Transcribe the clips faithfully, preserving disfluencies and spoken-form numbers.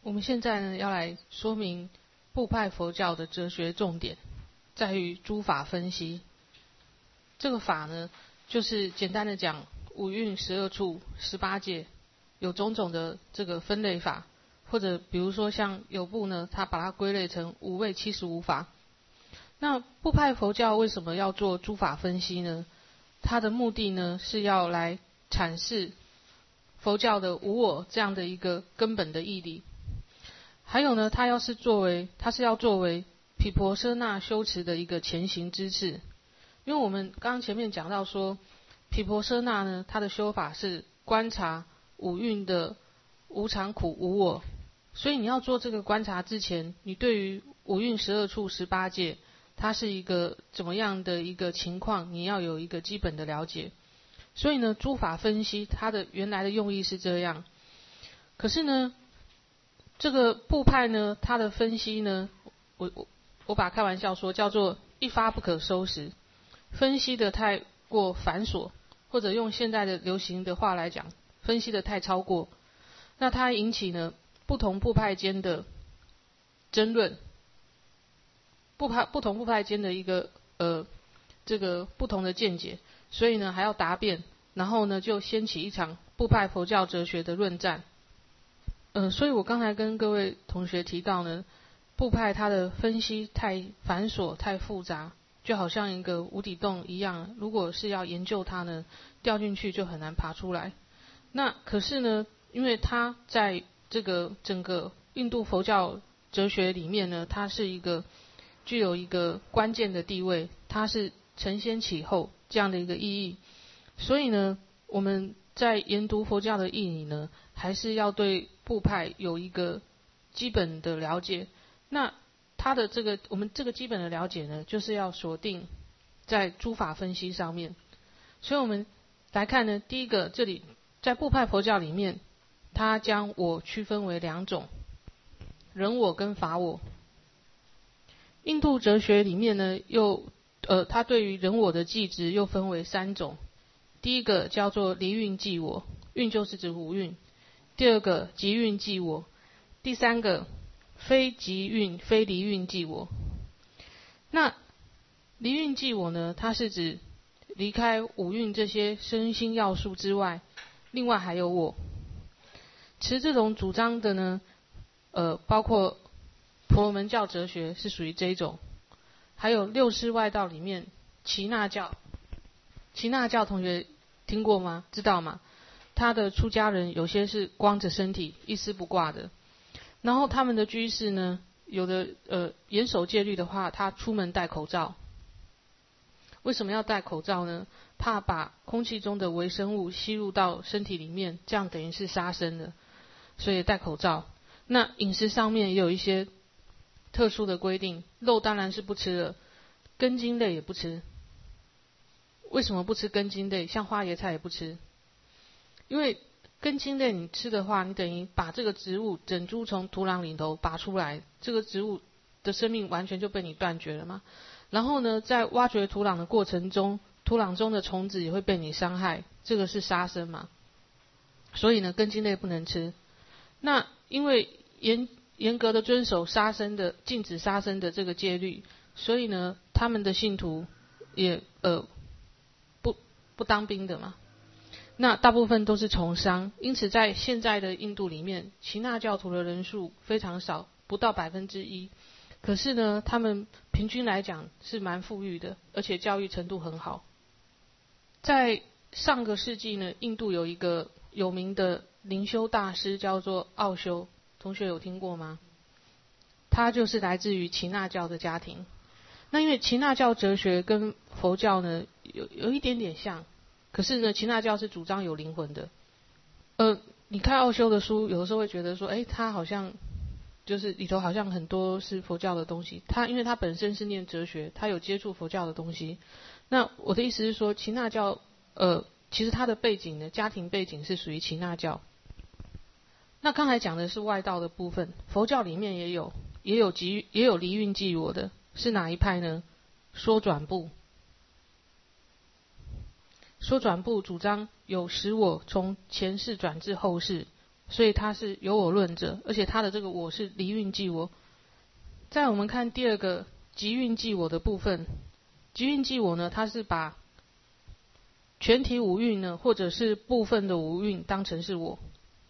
我们现在呢要来说明部派佛教的哲学重点，在于诸法分析。这个法呢，就是简单的讲五蕴十二处十八界，有种种的这个分类法，或者比如说像有部呢，它把它归类成五位七十五法。那部派佛教为什么要做诸法分析呢？它的目的呢是要来阐释佛教的无我这样的一个根本的义理。还有呢，它要是作为，它是要作为毗婆舍那修持的一个前行之次。因为我们刚刚前面讲到说，毗婆舍那呢，它的修法是观察五蕴的无常苦无我，所以你要做这个观察之前，你对于五蕴十二处十八界，它是一个怎么样的一个情况，你要有一个基本的了解。所以呢，诸法分析它的原来的用意是这样。可是呢，这个部派呢，它的分析呢，我我我把它开玩笑说叫做一发不可收拾，分析的太过繁琐，或者用现在的流行的话来讲，分析的太超过，那它引起呢不同部派间的争论，部派不同部派间的一个呃这个不同的见解，所以呢还要答辩，然后呢就掀起一场部派佛教哲学的论战。呃，所以我刚才跟各位同学提到呢，部派它的分析太繁琐、太复杂，就好像一个无底洞一样，如果是要研究它呢，掉进去就很难爬出来。那可是呢，因为它在这个整个印度佛教哲学里面呢，它是一个具有一个关键的地位，它是承先启后这样的一个意义。所以呢，我们在研读佛教的义理呢，还是要对部派有一个基本的了解。那它的这个我们这个基本的了解呢，就是要锁定在诸法分析上面。所以我们来看呢，第一个，这里在部派佛教里面，它将我区分为两种，人我跟法我。印度哲学里面呢，又呃，它对于人我的记执又分为三种。第一个叫做离蕴寂我，蕴就是指五蕴；第二个即蕴寂我；第三个非即蕴非离蕴寂我。那离蕴寂我呢，它是指离开五蕴这些身心要素之外，另外还有我。持这种主张的呢，呃，包括婆罗门教哲学是属于这一种，还有六师外道里面耆那教。耆那教同学听过吗？知道吗？他的出家人有些是光着身体一丝不挂的，然后他们的居士呢，有的呃严守戒律的话，他出门戴口罩。为什么要戴口罩呢？怕把空气中的微生物吸入到身体里面，这样等于是杀生的，所以戴口罩。那饮食上面也有一些特殊的规定，肉当然是不吃了，根茎类也不吃。为什么不吃根茎类？像花椰菜也不吃，因为根茎类你吃的话，你等于把这个植物整株从土壤里头拔出来，这个植物的生命完全就被你断绝了嘛。然后呢，在挖掘土壤的过程中，土壤中的虫子也会被你伤害，这个是杀生嘛。所以呢，根茎类不能吃。那因为严严格的遵守杀生的禁止杀生的这个戒律，所以呢，他们的信徒也呃。不当兵的嘛，那大部分都是从商，因此在现在的印度里面，耆那教徒的人数非常少，不到百分之一。可是呢，他们平均来讲是蛮富裕的，而且教育程度很好。在上个世纪呢，印度有一个有名的灵修大师叫做奥修，同学有听过吗？他就是来自于耆那教的家庭。那因为耆那教哲学跟佛教呢有有一点点像，可是呢耆那教是主张有灵魂的。呃，你看奥修的书，有的时候会觉得说，哎，他好像就是里头好像很多是佛教的东西。他因为他本身是念哲学，他有接触佛教的东西。那我的意思是说，耆那教呃，其实他的背景呢，家庭背景是属于耆那教。那刚才讲的是外道的部分，佛教里面也有也有即也有离蕴寂我的。是哪一派呢？说转部。说转部主张有使我从前世转至后世， 所以他是有我论者，而且他的这个我是离蕴即我。再我们看第二个即蕴即我的部分，即蕴即我呢，它是把全体五蕴呢，或者是部分的五蕴当成是我，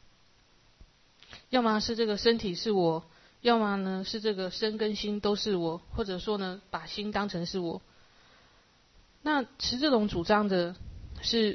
要么是这个身体是我，要么呢是这个身跟心都是我，或者说呢把心当成是我。那持这种主张的是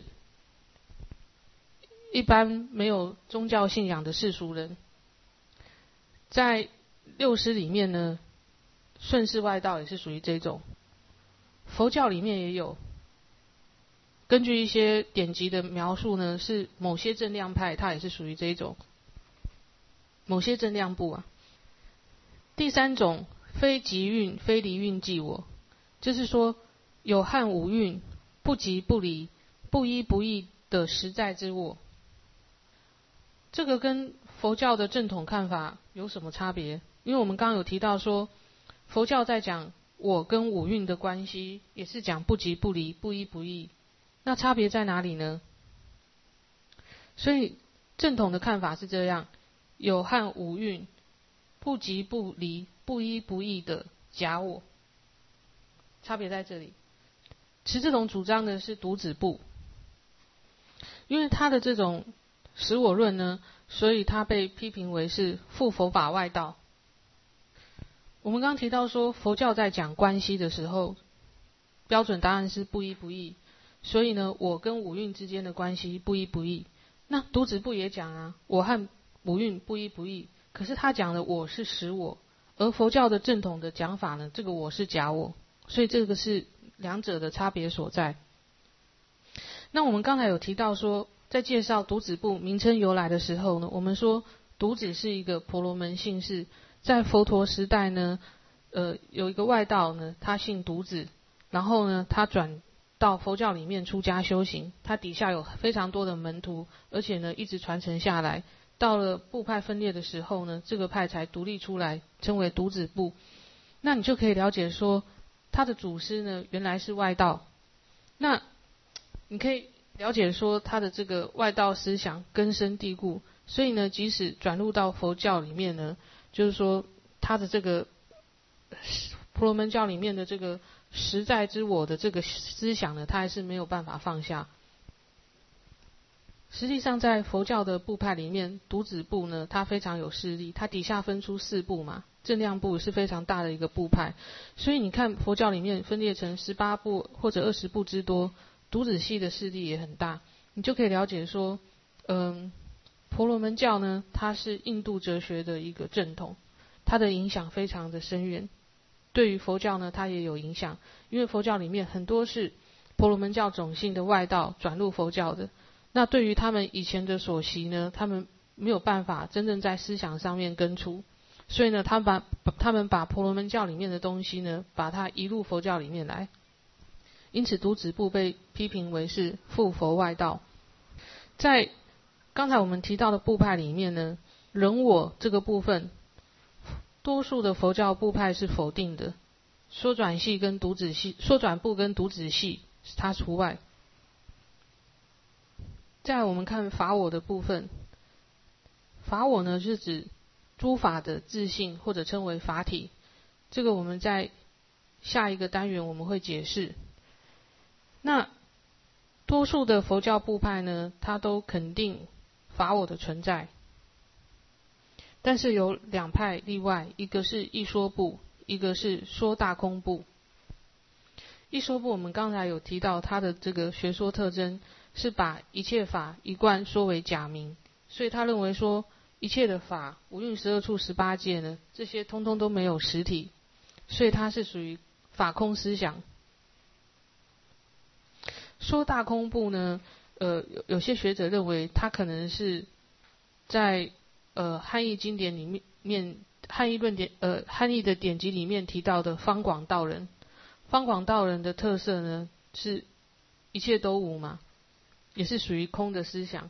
一般没有宗教信仰的世俗人。在六师里面呢，顺世外道也是属于这种，佛教里面也有。根据一些典籍的描述呢，是某些正量派，它也是属于这一种，某些正量部啊。第三种，非即蕴，非离蕴即我，就是说有汉五蕴，不即不离，不依不异的实在之我。这个跟佛教的正统看法有什么差别？因为我们刚刚有提到说，佛教在讲我跟五蕴的关系，也是讲不即不离，不依不异。那差别在哪里呢？所以正统的看法是这样，有汉五蕴，不即不离，不依不异的假我，差别在这里。持这种主张的是独子部，因为他的这种实我论呢，所以他被批评为是附佛法外道。我们刚刚提到说，佛教在讲关系的时候，标准答案是不依不异，所以呢，我跟五蕴之间的关系不依不异。那独子部也讲啊，我和五蕴不依不异，可是他讲的我是实我，而佛教的正统的讲法呢，这个我是假我，所以这个是两者的差别所在。那我们刚才有提到说，在介绍独子部名称由来的时候呢，我们说独子是一个婆罗门姓氏，在佛陀时代呢，呃，有一个外道呢，他姓独子，然后呢，他转到佛教里面出家修行，他底下有非常多的门徒，而且呢，一直传承下来。到了部派分裂的时候呢，这个派才独立出来，称为独子部。那你就可以了解说，他的祖师呢，原来是外道。那你可以了解说，他的这个外道思想根深蒂固，所以呢，即使转入到佛教里面呢，就是说他的这个婆罗门教里面的这个实在之我的这个思想呢，他还是没有办法放下。实际上在佛教的部派里面，独子部呢，它非常有势力，它底下分出四部嘛，正量部是非常大的一个部派，所以你看佛教里面分裂成十八部或者二十部之多，独子系的势力也很大，你就可以了解说，嗯，婆罗门教呢，它是印度哲学的一个正统，它的影响非常的深远。对于佛教呢，它也有影响，因为佛教里面很多是婆罗门教种姓的外道转入佛教的。那对于他们以前的所习呢，他们没有办法真正在思想上面根除，所以呢，他们把他们把婆罗门教里面的东西呢，把它移入佛教里面来。因此，独子部被批评为是附佛外道。在刚才我们提到的部派里面呢，人我这个部分，多数的佛教部派是否定的，缩转系跟独子系，缩转部跟独子系它除外。再来我们看法我的部分，法我呢是指诸法的自性，或者称为法体，这个我们在下一个单元我们会解释。那多数的佛教部派呢，它都肯定法我的存在，但是有两派例外，一个是一说部，一个是说大空部。一说部我们刚才有提到它的这个学说特征是把一切法一贯说为假名，所以他认为说一切的法，五蕴十二处十八界呢，这些通通都没有实体，所以它是属于法空思想。说大空部呢，呃，有有些学者认为他可能是在呃汉译经典里面面汉译论典呃汉译的典籍里面提到的方广道人。方广道人的特色呢，是一切都无嘛，也是属于空的思想。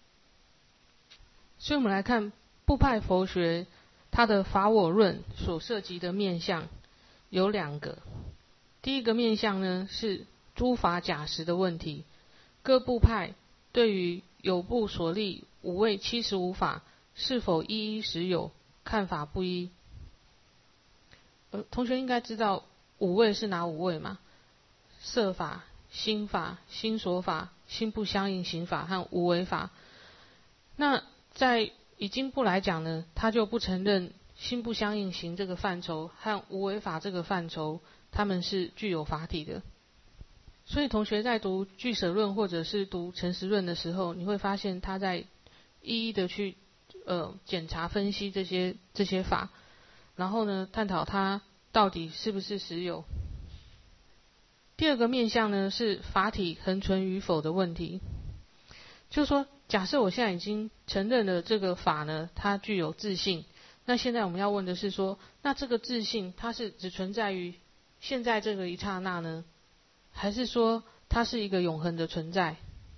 所以我们来看部派佛学它的法我论所涉及的面向有两个。第一个面向呢，是诸法假实的问题。各部派对于有部所立五位七十五法，是否一一实有？看法不一。呃，同学应该知道五位是哪五位嘛？色法、心法、心所法、心不相应行法和无为法。那在以经部来讲呢，他就不承认心不相应行这个范畴和无为法这个范畴，他们是具有法体的。所以同学在读俱舍论或者是读诚实论的时候，你会发现他在一一的去呃检查分析这些这些法，然后呢探讨它到底是不是实有。第二个面向呢是法体恒存与否的问题，就是说假设我现在已经承认了这个法呢它具有自性，那现在我们要问的是说，那这个自性它是只存在于现在这个一刹那呢，还是说它是一个永恒的存在？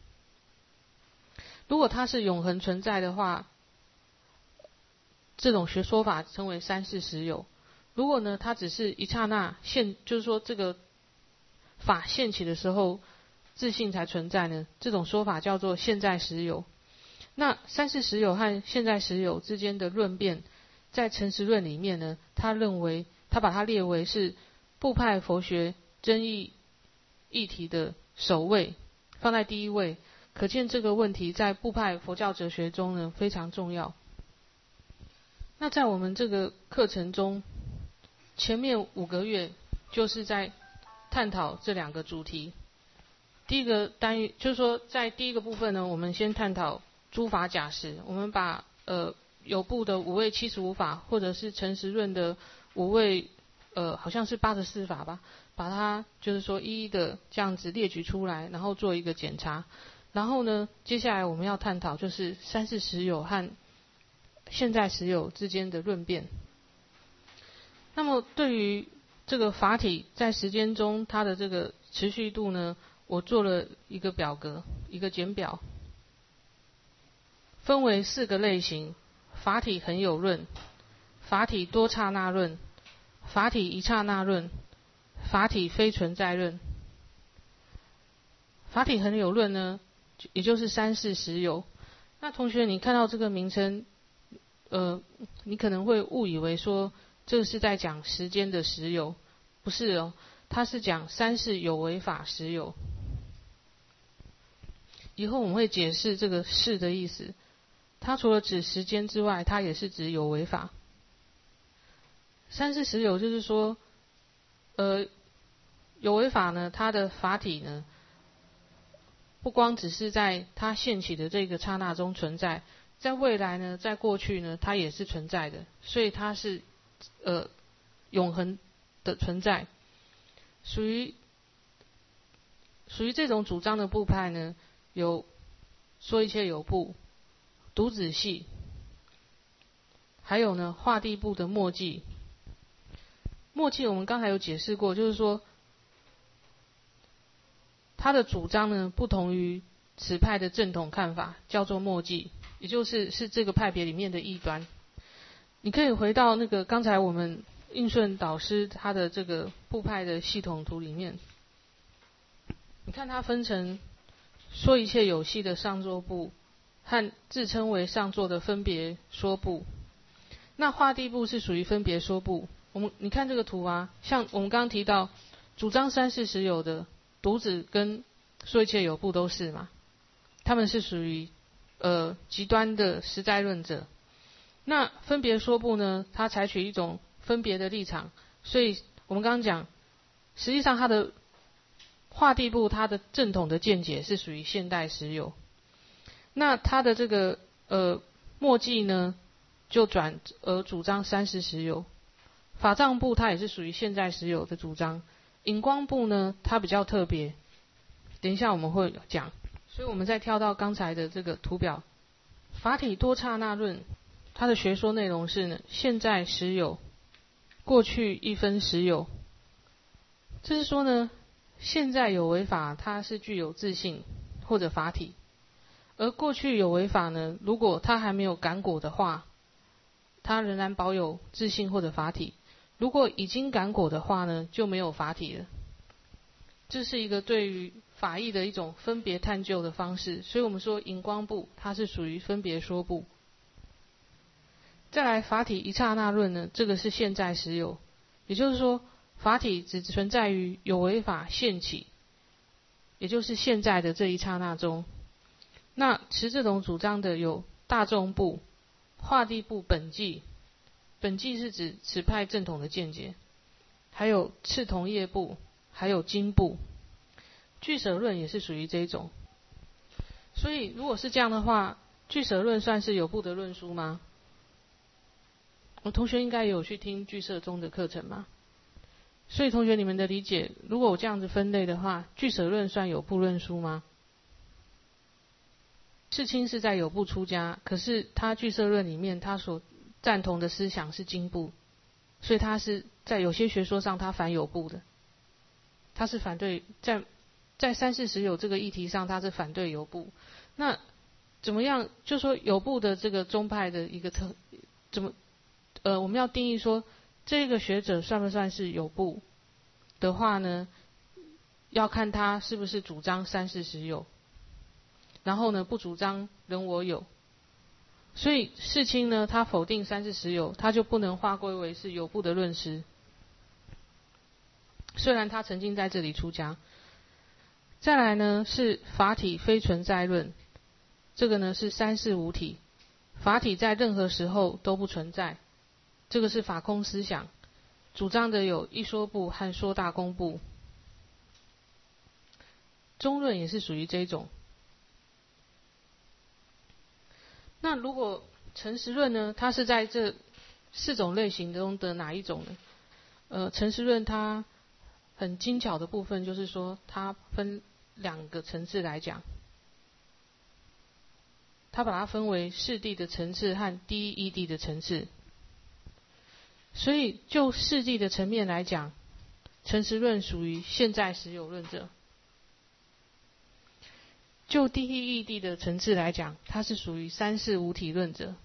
如果它是永恒存在的话，这种学说法称为三世实有。如果呢它只是一刹那现，就是说这个法现起的时候自性才存在呢，这种说法叫做现在实有。那三世实有和现在实有之间的论辩，在诚实论里面呢，他认为他把它列为是部派佛学争议议题的首位，放在第一位，可见这个问题在部派佛教哲学中呢非常重要。那在我们这个课程中，前面五个月就是在探讨这两个主题。第一个单元就是说，在第一个部分呢，我们先探讨诸法假实，我们把呃有部的五位七十五法，或者是诚实论的五位呃好像是八十四法吧，把它就是说一一的这样子列举出来，然后做一个检查。然后呢，接下来我们要探讨就是三世实有和现在实有之间的论辩。那么对于这个法体在时间中它的这个持续度呢，我做了一个表格，一个简表，分为四个类型：法体恒有论、法体多刹那论、法体一刹那论、法体非存在论。法体恒有论呢，也就是三世实有。那同学你看到这个名称，呃，你可能会误以为说这是在讲时间的实有，不是哦，它是讲三世有为法实有。以后我们会解释这个世的意思，它除了指时间之外，它也是指有为法。三世实有就是说，呃，有为法呢，它的法体呢，不光只是在它现起的这个刹那中存在，在未来呢，在过去呢，它也是存在的，所以它是呃永恒的存在。属于属于这种主张的部派呢，有说一切有部、独子系，还有呢画地部的末记。末记我们刚才有解释过，就是说他的主张呢不同于此派的正统看法，叫做末记，也就是是这个派别里面的异端。你可以回到那个刚才我们应顺导师他的这个部派的系统图里面，你看它分成说一切有系的上座部和自称为上座的分别说部。那画地部是属于分别说部。我们你看这个图啊，像我们刚刚提到主张三世实有的独子跟说一切有部都是嘛，他们是属于呃极端的实在论者。那分别说部呢，他采取一种分别的立场，所以我们刚刚讲，实际上他的画地部他的正统的见解是属于现代实有。那他的这个呃末记呢，就转而主张三世实有。法藏部它也是属于现在实有的主张。引光部呢，它比较特别，等一下我们会讲。所以我们再跳到刚才的这个图表，法体多刹那论，它的学说内容是呢，现在实有，过去一分实有。这是说呢，现在有为法它是具有自性或者法体，而过去有为法呢，如果它还没有感果的话，它仍然保有自性或者法体。如果已经感果的话呢，就没有法体了。 这是一个对于法义的一种分别探究的方式，所以我们说引光部它是属于分别说部。再来法体一刹那论呢，这个是现在时有，也就是说法体只存在于有为法现起，也就是现在的这一刹那中。那持这种主张的有大众部、化地部本纪，本纪是指此派正统的见解，还有赤铜业部，还有经部。俱舍论也是属于这一种。所以如果是这样的话，俱舍论算是有部的论书吗？我同学应该也有去听俱舍中的课程嘛。所以同学你们的理解，如果我这样子分类的话，俱舍论算有部论书吗？世亲是在有部出家，可是他俱舍论里面他所赞同的思想是经部，所以他是在有些学说上他反有部的，他是反对在在三世实有这个议题上他是反对有部。那怎么样就说有部的这个宗派的一个特怎么呃我们要定义说这个学者算不算是有部的话呢，要看他是不是主张三世实有，然后呢不主张人我有。所以世亲呢他否定三世实有，他就不能划归为是有部的论师，虽然他曾经在这里出家。再来呢是法体非存在论，这个呢是三世无体，法体在任何时候都不存在，这个是法空思想，主张的有一说部和说大公部。中论也是属于这一种。那如果诚实论呢，它是在这四种类型中的哪一种呢？呃，诚实论它很精巧的部分就是说，它分两个层次来讲，它把它分为世谛的层次和第一义谛的层次。所以就世谛的层面来讲，诚实论属于现在实有论者；就第一义谛的层次来讲，它是属于三世无体论者。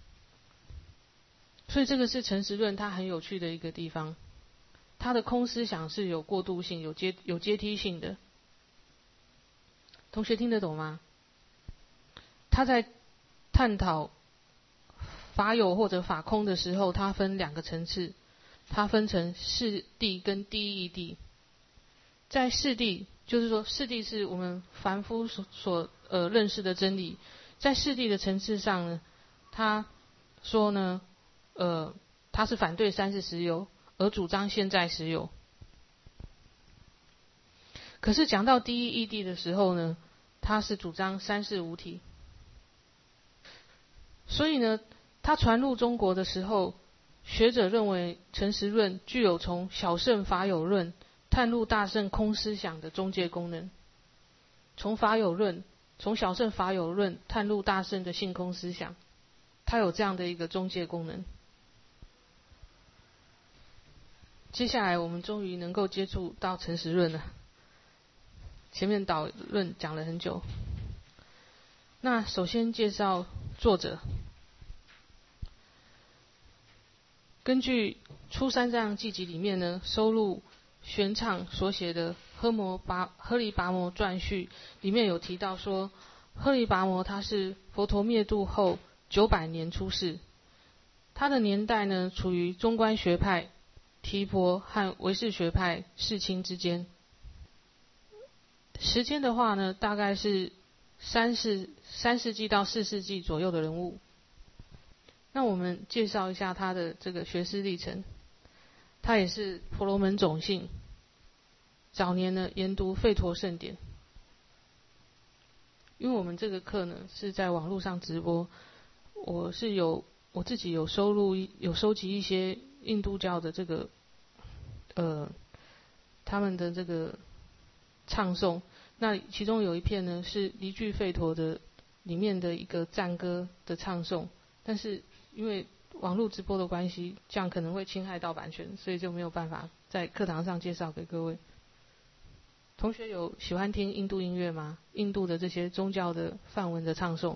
所以这个是诚实论它很有趣的一个地方，它的空思想是有过渡性、有阶有阶梯性的。同学听得懂吗？他在探讨法有或者法空的时候，它分两个层次，它分成世谛跟第一义谛。在世谛，就是说世谛是我们凡夫所所呃认识的真理，在世谛的层次上呢，他说呢，呃，他是反对三世实有，而主张现在实有。可是讲到第一义谛的时候呢，他是主张三世无体。所以呢，他传入中国的时候，学者认为诚实论具有从小乘法有论探入大乘空思想的中介功能。从法有论，从小乘法有论探入大乘的性空思想，它有这样的一个中介功能。接下来我们终于能够接触到诚实论了。前面导论讲了很久，那首先介绍作者。根据《出三藏记集》里面呢，收录玄奘所写的《呵摩跋呵利跋摩传序》里面有提到说，呵利跋摩他是佛陀灭度后九百年出世，他的年代呢处于中观学派、提婆和唯识学派世亲之间。时间的话呢，大概是三世三世纪到四世纪左右的人物。那我们介绍一下他的这个学识历程。他也是婆罗门种姓，早年呢研读吠陀圣典。因为我们这个课呢是在网络上直播，我是有我自己有收录有收集一些印度教的这个呃他们的这个唱诵，那其中有一片呢是离句吠陀的里面的一个赞歌的唱诵，但是因为网络直播的关系，这样可能会侵害到版权，所以就没有办法在课堂上介绍给各位。同学有喜欢听印度音乐吗？印度的这些宗教的梵文的唱诵，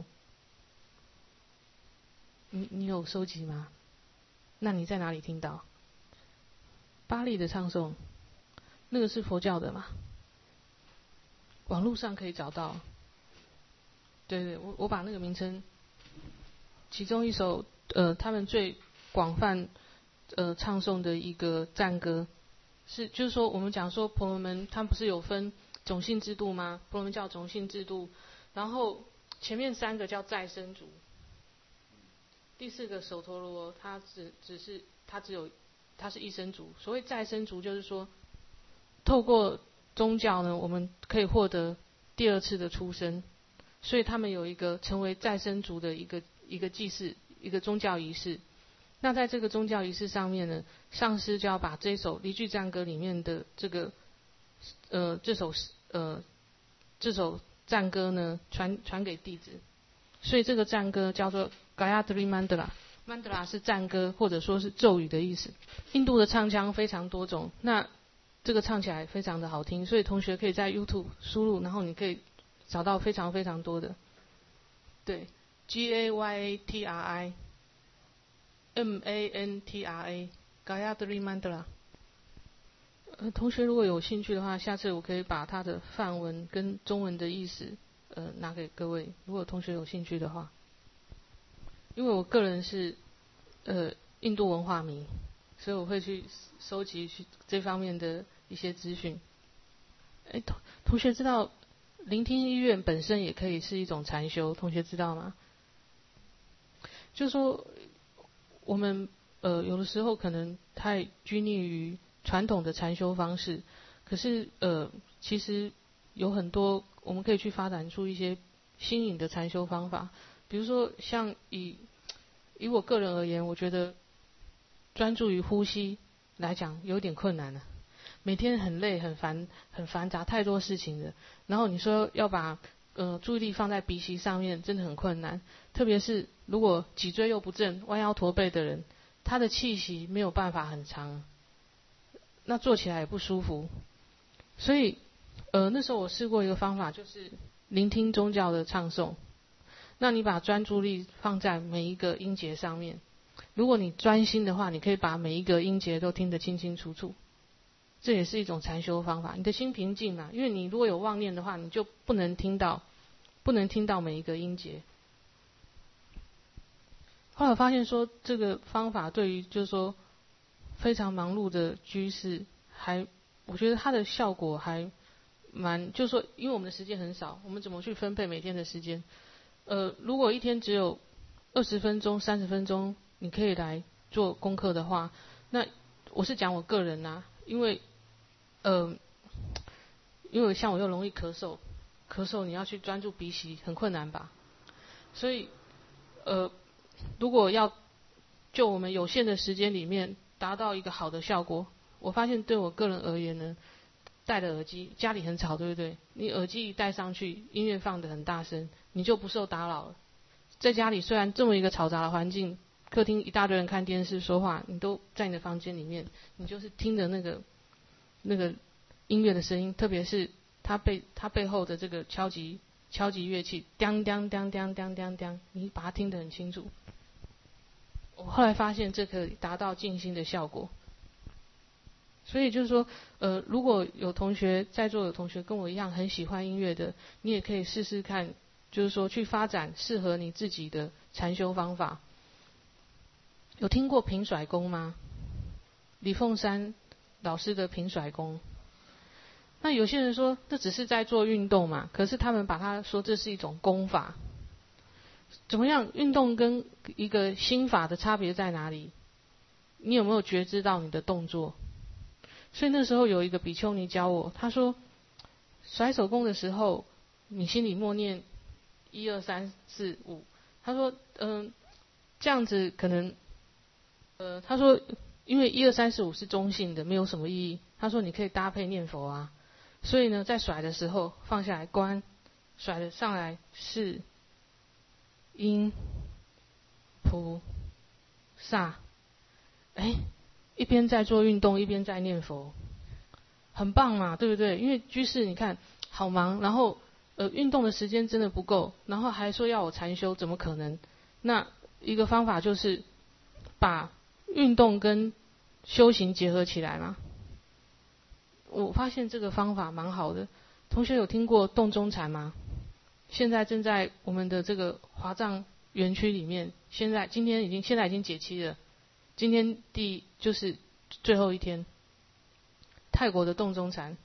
你你有收集吗？那你在哪里听到？巴利的唱诵，那个是佛教的嘛？ 网络上可以找到。对对，我我把那个名称，其中一首呃他们最广泛呃唱诵的一个赞歌，是就是说我们讲说婆罗门他们不是有分种姓制度吗？婆罗门教种姓制度，然后前面三个叫再生族，第四个首陀罗他只只是他只有他是一生族。所谓再生族就是说，透过宗教呢，我们可以获得第二次的出生。所以他们有一个成为再生族的一个一个祭祀，一个宗教仪式。那在这个宗教仪式上面呢，上师就要把这首离句赞歌里面的这个呃这首呃这首赞歌呢传传给弟子。所以这个赞歌叫做 Gayatri Mandala，Mandala 是赞歌或者说是咒语的意思。印度的唱腔非常多种，那这个唱起来非常的好听，所以同学可以在 YouTube 输入，然后你可以找到非常非常多的，对 ，G A Y A T R I M A N T R A Gayatri Mandala。呃，同学如果有兴趣的话，下次我可以把它的梵文跟中文的意思呃拿给各位，如果同学有兴趣的话。因为我个人是呃印度文化迷，所以我会去收集去这方面的一些资讯。哎，同同学知道聆听音乐本身也可以是一种禅修，同学知道吗？就是说我们呃有的时候可能太拘泥于传统的禅修方式，可是呃其实有很多我们可以去发展出一些新颖的禅修方法。比如说像以以我个人而言，我觉得专注于呼吸来讲有点困难了。每天很累很烦很繁杂，太多事情了，然后你说要把呃注意力放在鼻息上面，真的很困难。特别是如果脊椎又不正，弯腰驼背的人，他的气息没有办法很长，那做起来也不舒服。所以呃那时候我试过一个方法，就是聆听宗教的唱诵。那你把专注力放在每一个音节上面，如果你专心的话，你可以把每一个音节都听得清清楚楚。这也是一种禅修方法。你的心平静嘛，因为你如果有妄念的话，你就不能听到不能听到每一个音节。后来我发现说，这个方法对于就是说非常忙碌的居士，还我觉得它的效果还蛮，就是说因为我们的时间很少，我们怎么去分配每天的时间？呃，如果一天只有二十分钟、三十分钟，你可以来做功课的话，那我是讲我个人啊，因为呃，因为像我又容易咳嗽，咳嗽你要去专注鼻息很困难吧？所以呃，如果要就我们有限的时间里面达到一个好的效果，我发现对我个人而言呢，戴的耳机，家里很吵，对不对？你耳机一戴上去，音乐放得很大声，你就不受打扰了。在家里虽然这么一个嘈杂的环境，客厅一大堆人看电视说话，你都在你的房间里面，你就是听着那个那个音乐的声音，特别是它背它背后的这个敲击敲击乐器，叮叮叮叮叮叮叮，你把它听得很清楚。我后来发现这可以达到静心的效果。所以就是说，呃，如果有同学在座有同学跟我一样很喜欢音乐的，你也可以试试看，就是说去发展适合你自己的禅修方法。有听过平甩功吗？李凤山老师的平甩功。那有些人说这只是在做运动嘛，可是他们把它说这是一种功法。怎么样？运动跟一个心法的差别在哪里？你有没有觉知到你的动作？所以那时候有一个比丘尼教我，他说甩手功的时候，你心里默念一二三四五。他说，嗯、呃，这样子可能，呃，他说因为一二三四五是中性的，没有什么意义。他说你可以搭配念佛啊。所以呢，在甩的时候放下来观，甩的上来是因菩萨，哎。一边在做运动，一边在念佛，很棒嘛，对不对？因为居士你看好忙，然后呃运动的时间真的不够，然后还说要我禅修，怎么可能？那一个方法就是把运动跟修行结合起来嘛。我发现这个方法蛮好的， 同学有听过洞中禅吗？现在正在我们的这个华藏园区里面，现在今天已经现在已经解期了，今天第就是最后一天。泰国的洞中禅，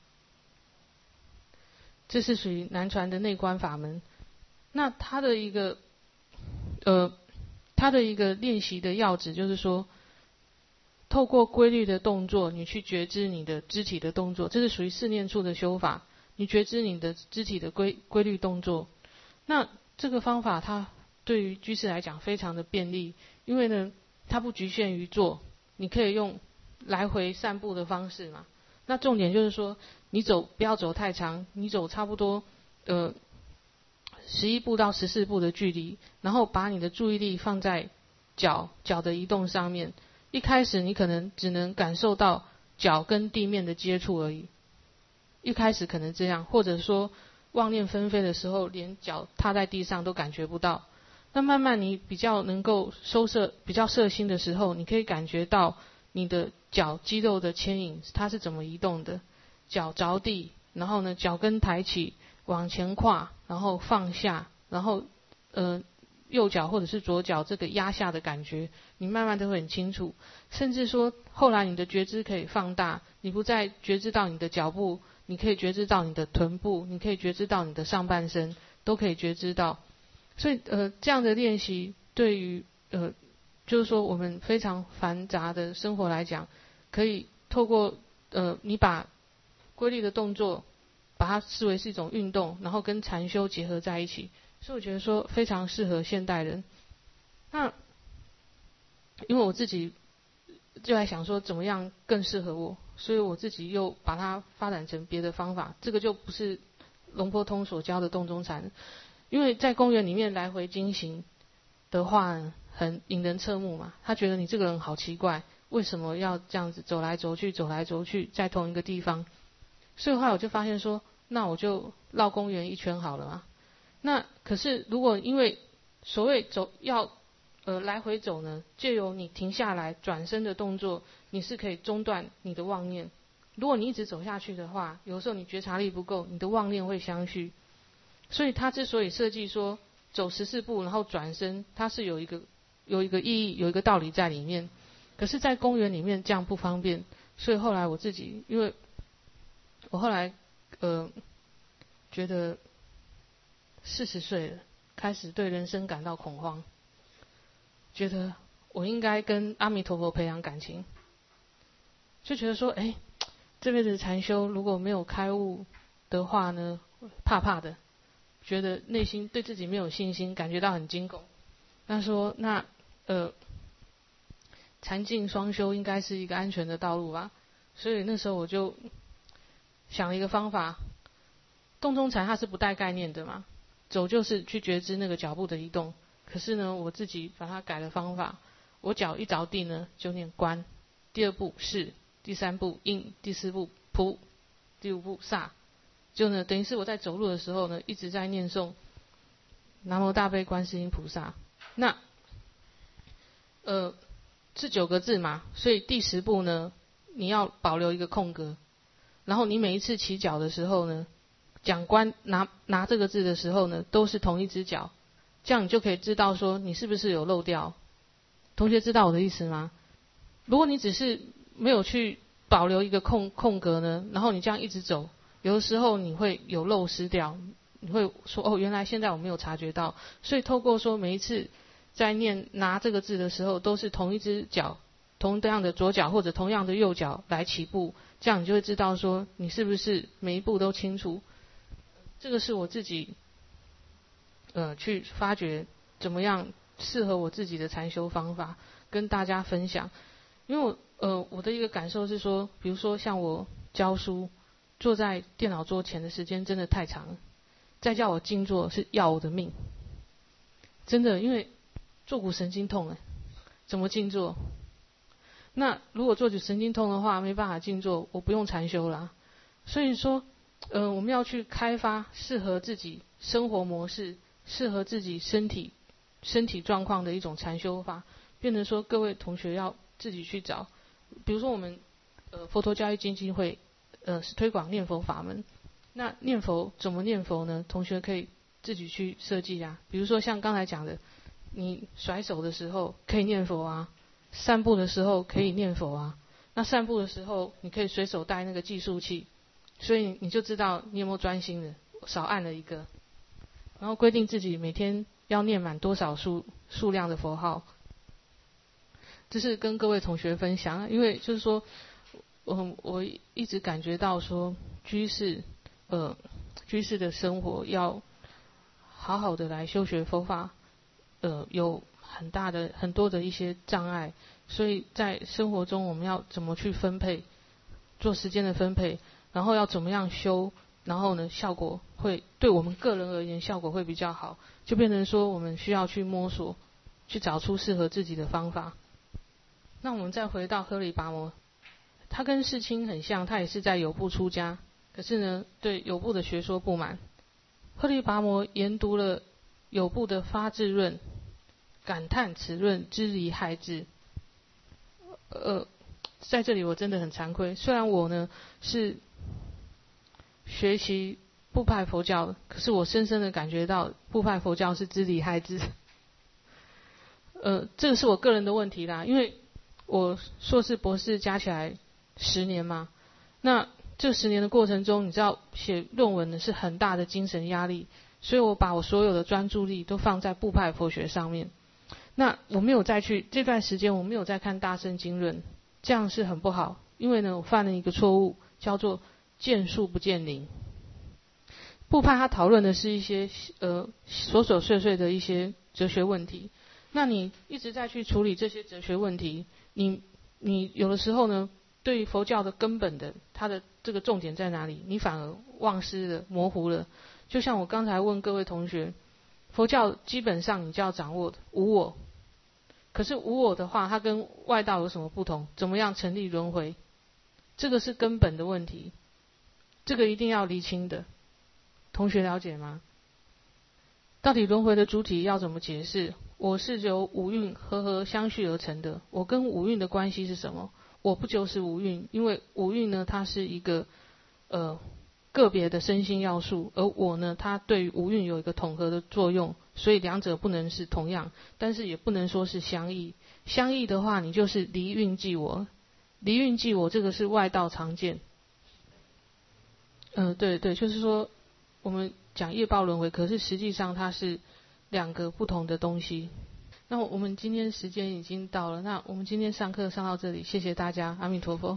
这是属于南传的内观法门。那它的一个呃，它的一个练习的要旨就是说，透过规律的动作，你去觉知你的肢体的动作，这是属于四念处的修法。你觉知你的肢体的规规律动作。那这个方法它对于居士来讲非常的便利，因为呢，它不局限于坐，你可以用来回散步的方式嘛。那重点就是说，你走不要走太长，你走差不多呃十一步到十四步的距离，然后把你的注意力放在脚脚的移动上面。一开始你可能只能感受到脚跟地面的接触而已，一开始可能这样，或者说妄念纷飞的时候，连脚踏在地上都感觉不到。那慢慢你比较能够收摄比较摄心的时候，你可以感觉到你的脚肌肉的牵引，它是怎么移动的？脚着地，然后呢，脚跟抬起，往前跨，然后放下，然后呃右脚或者是左脚这个压下的感觉，你慢慢都会很清楚。甚至说后来你的觉知可以放大，你不再觉知到你的脚步，你可以觉知到你的臀部，你可以觉知到你的上半身，都可以觉知到。所以呃这样的练习对于呃就是说我们非常繁杂的生活来讲，可以透过呃你把规律的动作把它视为是一种运动，然后跟禅修结合在一起，所以我觉得说非常适合现代人。那因为我自己就在想说怎么样更适合我，所以我自己又把它发展成别的方法，这个就不是龙坡通所教的洞中禅。因为在公园里面来回经行的话很引人侧目嘛，他觉得你这个人好奇怪，为什么要这样子走来走去走来走去在同一个地方。所以后来我就发现说，那我就绕公园一圈好了嘛。那可是如果因为所谓走要呃来回走呢，藉由你停下来转身的动作，你是可以中断你的妄念。如果你一直走下去的话，有时候你觉察力不够，你的妄念会相续。所以他之所以设计说走十四步然后转身，它是有一个有一个意义有一个道理在里面。可是在公园里面这样不方便，所以后来我自己因为我后来呃觉得四十岁了，开始对人生感到恐慌，觉得我应该跟阿弥陀佛培养感情，就觉得说哎，这辈子禅修如果没有开悟的话呢，怕怕的，觉得内心对自己没有信心，感觉到很惊恐。他说那呃禅净双修应该是一个安全的道路吧，所以那时候我就想了一个方法。洞中禅它是不带概念的嘛，走就是去觉知那个脚步的移动。可是呢，我自己把它改了方法，我脚一着地呢就念观，第二步是，第三步应，第四步扑，第五步萨，就呢等于是我在走路的时候呢一直在念诵南无大悲观世音菩萨。那呃是九个字嘛，所以第十步呢你要保留一个空格，然后你每一次起脚的时候呢，讲观拿拿这个字的时候呢都是同一只脚，这样你就可以知道说你是不是有漏掉。同学知道我的意思吗？如果你只是没有去保留一个空空格呢，然后你这样一直走，有的时候你会有漏失掉，你会说哦原来现在我没有察觉到。所以透过说每一次在念拿这个字的时候都是同一只脚，同样的左脚或者同样的右脚来起步，这样你就会知道说你是不是每一步都清楚。这个是我自己呃去发掘怎么样适合我自己的禅修方法跟大家分享。因为我呃我的一个感受是说，比如说像我教书坐在电脑桌前的时间真的太长了，再叫我静坐是要我的命，真的，因为坐骨神经痛，怎么静坐？那如果坐骨神经痛的话没办法静坐，我不用禅修啦。所以说呃，我们要去开发适合自己生活模式、适合自己身体身体状况的一种禅修法，变成说各位同学要自己去找。比如说我们呃佛陀教育基金会呃是推广念佛法门， 那念佛怎么念佛呢？同学可以自己去设计啊。比如说像刚才讲的，你甩手的时候可以念佛啊，散步的时候可以念佛啊。那散步的时候你可以随手带那个计数器，所以你就知道你有没有专心的，少按了一个。然后规定自己每天要念满多少数数量的佛号。这是跟各位同学分享，因为就是说，我我一直感觉到说，居士，呃，居士的生活要好好的来修学佛法，呃，有很大的很多的一些障碍，所以在生活中我们要怎么去分配，做时间的分配，然后要怎么样修，然后呢，效果会对我们个人而言效果会比较好，就变成说我们需要去摸索，去找出适合自己的方法。那我们再回到喝里拔摩，他跟世亲很像，他也是在有部出家，可是呢，对有部的学说不满。喝里拔摩研读了有部的发智论，感叹此论支离害智。呃，在这里我真的很惭愧，虽然我呢是学习部派佛教的，可是我深深的感觉到部派佛教是支离害智。呃，这个是我个人的问题啦，因为我硕士博士加起来十年嘛，那这十年的过程中，你知道写论文呢是很大的精神压力，所以我把我所有的专注力都放在部派佛学上面。那我没有再去这段时间，我没有再看大乘经论，这样是很不好，因为呢我犯了一个错误，叫做见树不见林。部派他讨论的是一些呃琐琐碎碎的一些哲学问题，那你一直在去处理这些哲学问题，你你有的时候呢，对于佛教的根本的它的这个重点在哪里，你反而忘失了，模糊了。就像我刚才问各位同学，佛教基本上你就要掌握的无我，可是无我的话，它跟外道有什么不同？怎么样成立轮回？这个是根本的问题，这个一定要厘清的。同学了解吗？到底轮回的主体要怎么解释？我是由五蕴和合相续而成的，我跟五蕴的关系是什么？我不就是五蕴，因为五蕴呢，它是一个呃个别的身心要素，而我呢，它对于五蕴有一个统合的作用，所以两者不能是同样，但是也不能说是相异。相异的话，你就是离蕴即我，离蕴即我这个是外道常见。嗯、呃，对对，就是说我们讲业报轮回，可是实际上它是两个不同的东西。那我们今天时间已经到了，那我们今天上课上到这里，谢谢大家，阿弥陀佛。